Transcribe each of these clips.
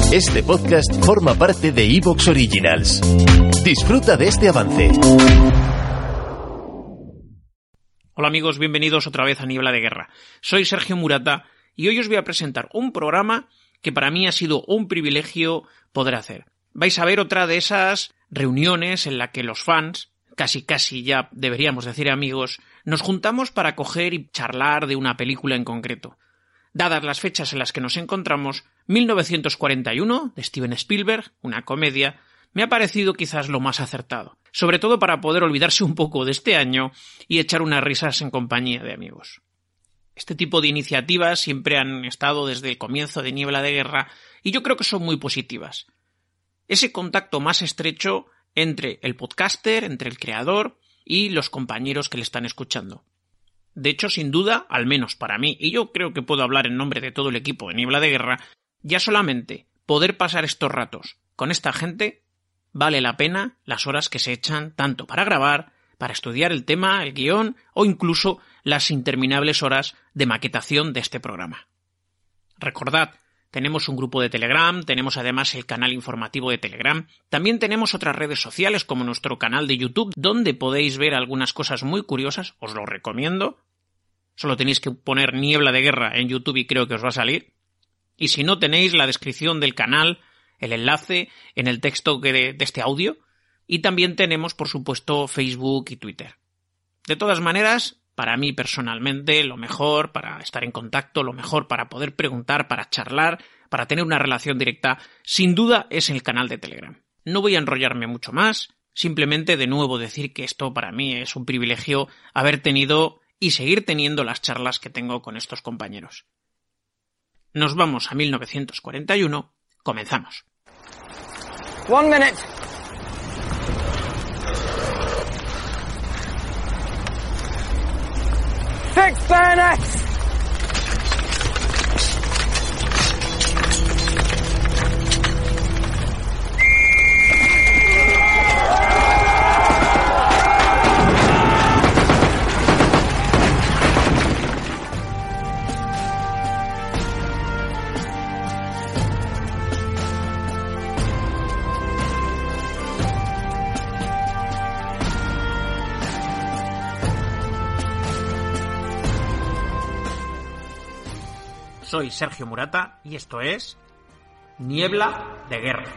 Este podcast forma parte de Evox Originals. Disfruta de este avance. Hola amigos, bienvenidos otra vez a Niebla de Guerra. Soy Sergio Murata y hoy os voy a presentar un programa que para mí ha sido un privilegio poder hacer. Vais a ver otra de esas reuniones en la que los fans, casi ya deberíamos decir amigos, nos juntamos para coger y charlar de una película en concreto. Dadas las fechas en las que nos encontramos, 1941, de Steven Spielberg, una comedia, me ha parecido quizás lo más acertado, sobre todo para poder olvidarse un poco de este año y echar unas risas en compañía de amigos. Este tipo de iniciativas siempre han estado desde el comienzo de Niebla de Guerra y yo creo que son muy positivas. Ese contacto más estrecho entre el podcaster, entre el creador y los compañeros que le están escuchando. De hecho, sin duda, al menos para mí, y yo creo que puedo hablar en nombre de todo el equipo de Niebla de Guerra, ya solamente poder pasar estos ratos con esta gente vale la pena las horas que se echan tanto para grabar, para estudiar el tema, el guión o incluso las interminables horas de maquetación de este programa. Recordad, tenemos un grupo de Telegram, tenemos además el canal informativo de Telegram, también tenemos otras redes sociales como nuestro canal de YouTube, donde podéis ver algunas cosas muy curiosas, os lo recomiendo. Solo tenéis que poner Niebla de Guerra en YouTube y creo que os va a salir. Y si no, tenéis la descripción del canal, el enlace en el texto de este audio. Y también tenemos, por supuesto, Facebook y Twitter. De todas maneras, para mí personalmente, lo mejor para estar en contacto, lo mejor para poder preguntar, para charlar, para tener una relación directa, sin duda es el canal de Telegram. No voy a enrollarme mucho más, simplemente de nuevo decir que esto para mí es un privilegio haber tenido y seguir teniendo las charlas que tengo con estos compañeros. Nos vamos a 1941, comenzamos. 1 minute. Fix bayonets! Soy Sergio Murata y esto es Niebla de Guerra.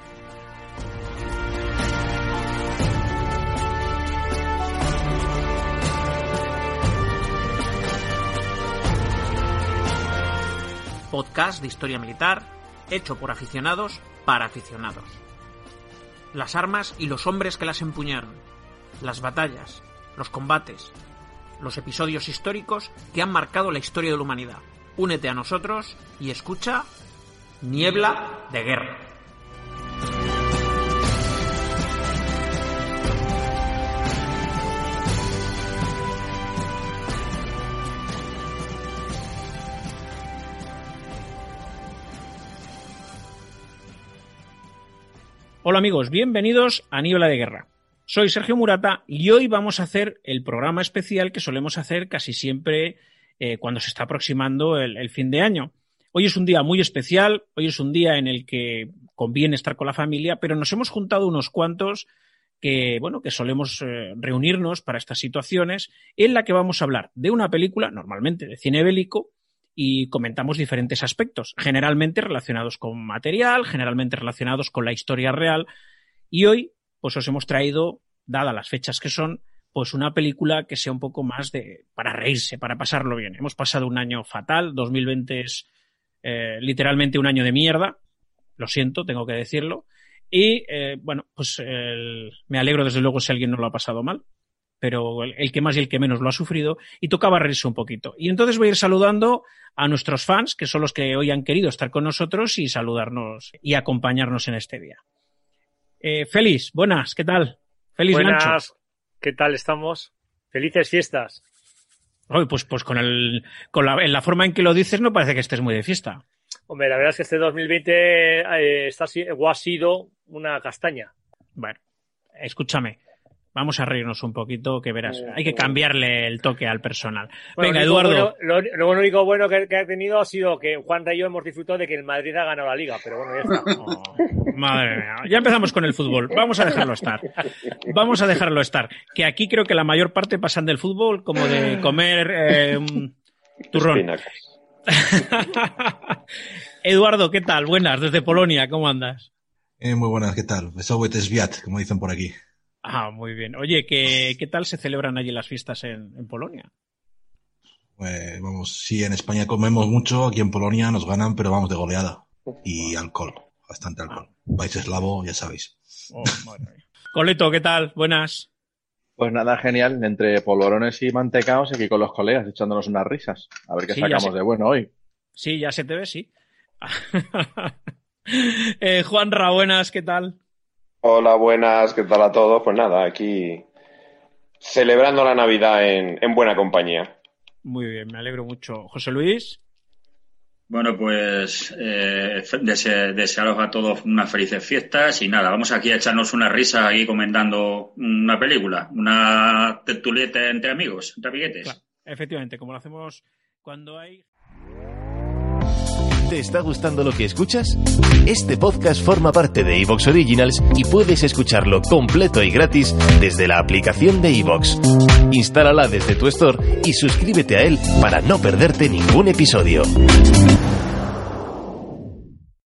Podcast de historia militar hecho por aficionados para aficionados. Las armas y los hombres que las empuñaron, las batallas, los combates, los episodios históricos que han marcado la historia de la humanidad. Únete a nosotros y escucha Niebla de Guerra. Hola amigos, bienvenidos a Niebla de Guerra. Soy Sergio Murata y hoy vamos a hacer el programa especial que solemos hacer casi siempre cuando se está aproximando el fin de año. Hoy es un día muy especial, hoy es un día en el que conviene estar con la familia, pero nos hemos juntado unos cuantos que solemos reunirnos para estas situaciones, en la que vamos a hablar de una película, normalmente de cine bélico, y comentamos diferentes aspectos, generalmente relacionados con material, generalmente relacionados con la historia real, y hoy pues os hemos traído, dadas las fechas que son, pues una película que sea un poco más para reírse, para pasarlo bien. Hemos pasado un año fatal, 2020 es literalmente un año de mierda, lo siento, tengo que decirlo, y me alegro desde luego si alguien no lo ha pasado mal, pero el que más y el que menos lo ha sufrido, y tocaba reírse un poquito. Y entonces voy a ir saludando a nuestros fans, que son los que hoy han querido estar con nosotros y saludarnos y acompañarnos en este día. Félix, buenas, ¿qué tal? Félix Buenas. Lancho. ¿Qué tal estamos? Felices fiestas. Hoy, pues en la forma en que lo dices no parece que estés muy de fiesta. Hombre, la verdad es que este 2020 ha sido una castaña. Bueno, escúchame, Vamos a reírnos un poquito, que verás. Hay que cambiarle el toque al personal. Bueno, venga, Eduardo. Lo único bueno que ha tenido ha sido que Juan y yo hemos disfrutado de que el Madrid ha ganado la Liga, pero bueno, ya está. Oh, madre mía. Ya empezamos con el fútbol. Vamos a dejarlo estar. Que aquí creo que la mayor parte pasan del fútbol como de comer turrón. Eduardo, ¿qué tal? Buenas, desde Polonia, ¿cómo andas? Muy buenas, ¿qué tal? Wesoły Zwiat, como dicen por aquí. Ah, muy bien. Oye, ¿qué tal se celebran allí las fiestas en Polonia? Pues vamos, sí, en España comemos mucho, aquí en Polonia nos ganan, pero vamos de goleada. Y alcohol, bastante alcohol. País eslavo, ya sabéis. Oh, madre mía. Coleto, ¿qué tal? Buenas. Pues nada, genial. Entre polvorones y mantecaos aquí con los colegas echándonos unas risas. A ver qué sacamos de bueno hoy. Sí, ya se te ve, sí. Juanra, buenas, ¿qué tal? Hola, buenas, ¿qué tal a todos? Pues nada, aquí celebrando la Navidad en buena compañía. Muy bien, me alegro mucho. José Luis. Bueno, pues desearos a todos unas felices fiestas y nada, vamos aquí a echarnos una risa aquí comentando una película, una tertulieta entre amigos, entre amiguetes. Claro, efectivamente, como lo hacemos cuando hay... ¿Te está gustando lo que escuchas? Este podcast forma parte de iVoox Originals y puedes escucharlo completo y gratis desde la aplicación de iVoox. Instálala desde tu store y suscríbete a él para no perderte ningún episodio.